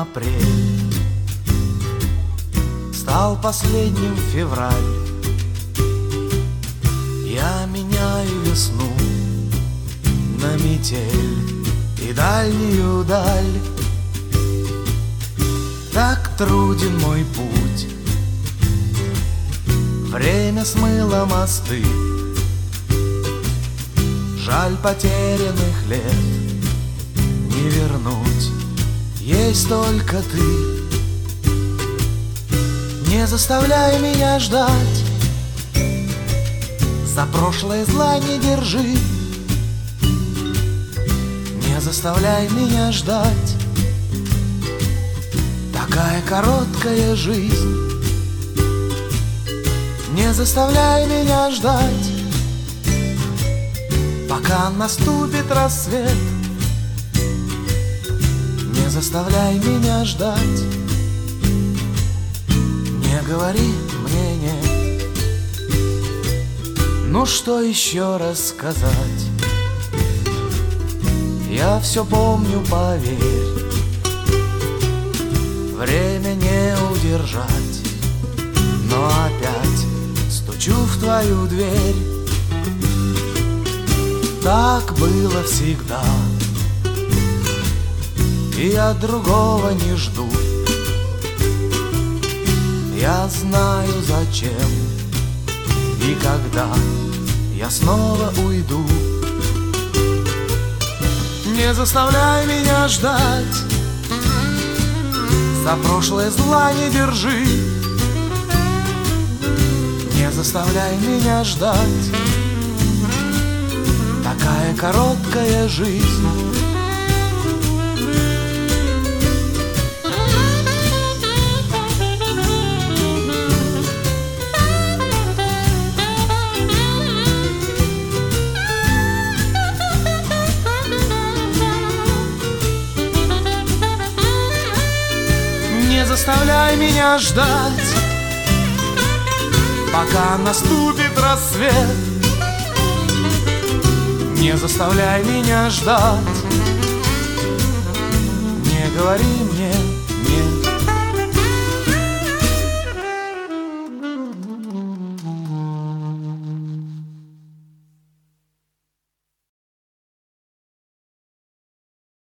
апрель, стал последним февраль. Я меняю весну на метель и дальнюю даль. Так труден мой путь, время смыло мосты. Жаль, потерянных лет не вернуть, есть только ты. Не заставляй меня ждать, за прошлое зла не держи. Не заставляй меня ждать, такая короткая жизнь. Не заставляй меня ждать, пока наступит рассвет. Не заставляй меня ждать, не говори мне нет. Ну что еще рассказать? Я все помню, поверь, время не удержать. Но опять стучу в твою дверь. Так было всегда, и я другого не жду. Я знаю, зачем и когда я снова уйду. Не заставляй меня ждать, за прошлое зла не держи. Не заставляй меня ждать, такая короткая жизнь. Не заставляй меня ждать, пока наступит рассвет. Не заставляй меня ждать, не говори мне